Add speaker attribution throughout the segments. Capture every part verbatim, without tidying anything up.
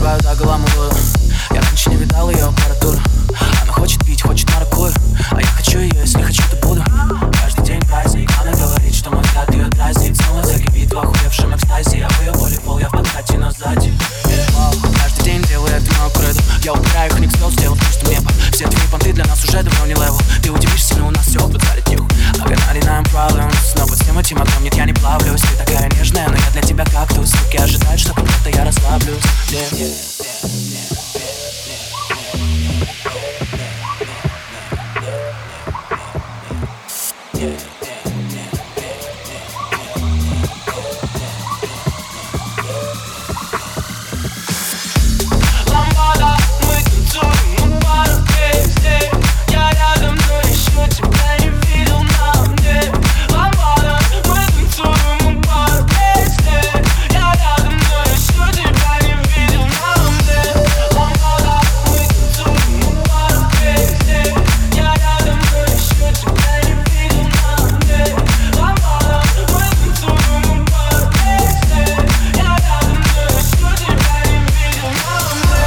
Speaker 1: сшибаю до голомолу. Я раньше не видал ее аппаратуру. Она хочет пить, хочет маракую, а я хочу ее, если хочу, то буду. Каждый день праздник, она говорит, что мой взгляд ее дразнит. Снова закипит в охуевшем экстазе. Я в ее волейбол, я в подкате, но сзади. Каждый день делаю это мою кредо. Я убираю их, никто сделал просто небо. Все твои понты для нас уже давно не левел. Ты удивишься, но у нас все подцарит нюх. На канале нам problems, но под всем этим огнем нет, я не плавлюсь. Ты такая нежная, но я для тебя кактус. Руки ожидают, что когда-то я расслаблюсь. Yeah, yeah, yeah, yeah. Ламбада, мы танцуем у пара везде. Я рядом, но еще тебя не видел на мне. Ламбада, мы танцуем у пара везде. Я рядом, но еще тебя не видел на мне. Ламбада, мы танцуем у пара везде. Я рядом, но еще тебя не видел на мне. Ламбада, мы танцуем у пара везде. Я рядом, но еще тебя не видел на мне.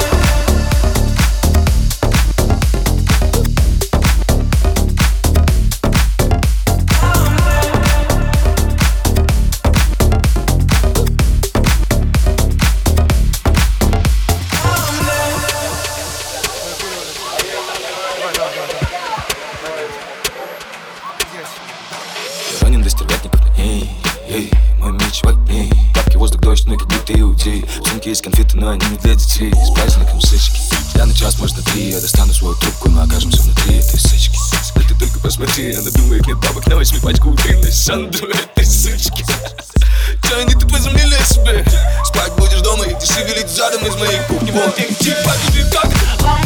Speaker 2: Я ранен до стервятников, эй, эй, мой меч в огне. Бабки, воздух, дождь, ну как будто и утей. В сумке есть конфеты, но они не для детей. С праздником сычки. Я на час, может на три. Я достану свою трубку, мы окажемся внутри этой сычки. Да ты только посмотри, она думает, нет бабок на восьми пачку утренней санду этой сычки. Чайный ты возомнили себе. Спать будешь дома и ты шевелить задом из моей кухни. Вон, типа, ты как